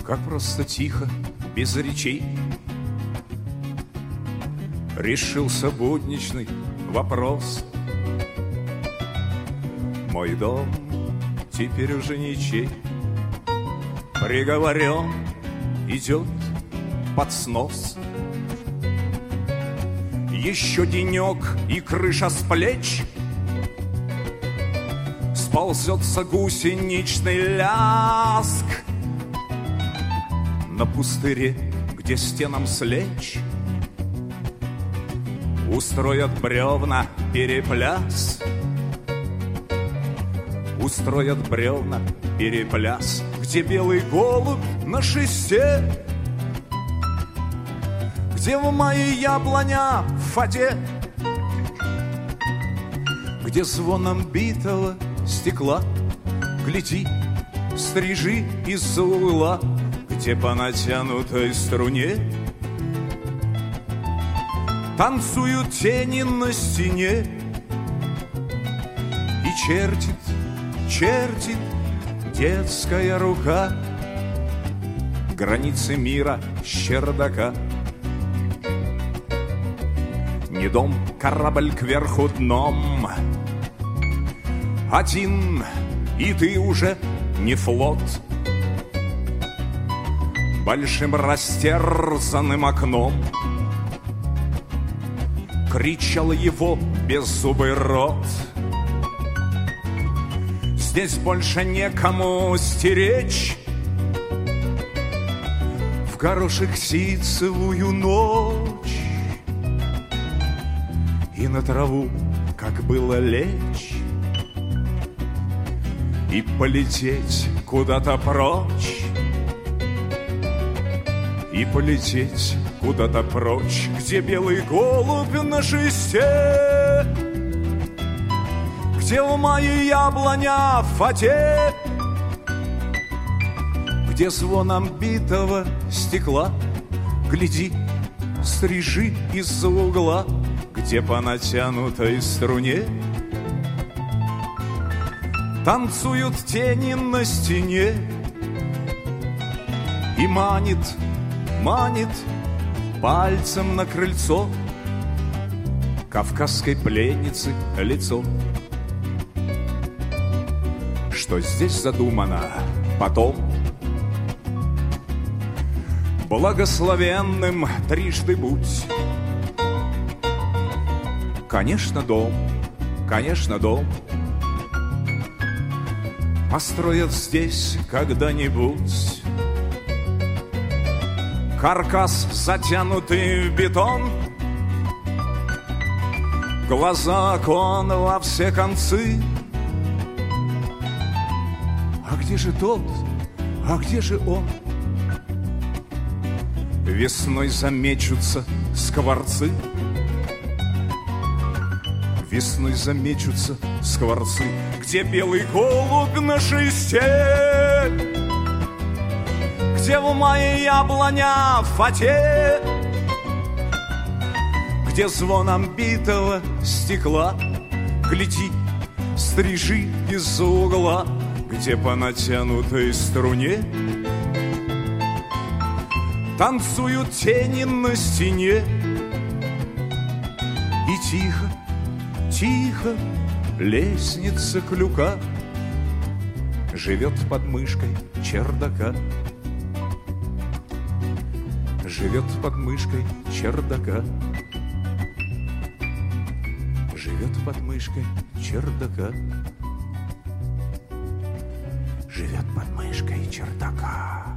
как просто тихо, без речей, решился будничный вопрос. Мой дом теперь уже ничей, приговорен, идет под снос. Еще денек, и крыша с плеч сползется гусеничный ляск. На пустыре, где стенам слечь, устроят бревна перепляс. Устроят бревна перепляс, где белый голубь на шесте, где в мае яблоня в воде, где звоном битого стекла гляди, стрижи из-за угла, где по натянутой струне танцуют тени на стене. И чертит детская рука границы мира с чердака. Не дом, корабль кверху дном, один, и ты уже не флот. Большим растерзанным окном кричал его беззубый рот. Здесь больше некому стеречь в горошек ситцевую ночь и на траву, как было, лечь и полететь куда-то прочь, и полететь куда-то прочь, где белый голубь на шесте, где в мае яблоня в воде, где звоном битого стекла гляди, стрижи из-за угла, где по натянутой струне танцуют тени на стене. И манит пальцем на крыльцо кавказской пленницы лицо. Что здесь задумано потом, благословенным трижды будь. Конечно, дом построят здесь когда-нибудь. Каркас, затянутый в бетон, глаза окон во все концы. А где же тот? А где же он? Весной замечутся скворцы. Весной замечутся скворцы, где белый голубь на шесте, где в мае яблоня в воде, где звоном битого стекла гляди, стрижи из-за угла, где по натянутой струне танцуют тени на стене. И тихо лестница клюка живет под мышкой чердака. Живет под мышкой чердака. Живет под мышкой чердака. Живет под мышкой чердака.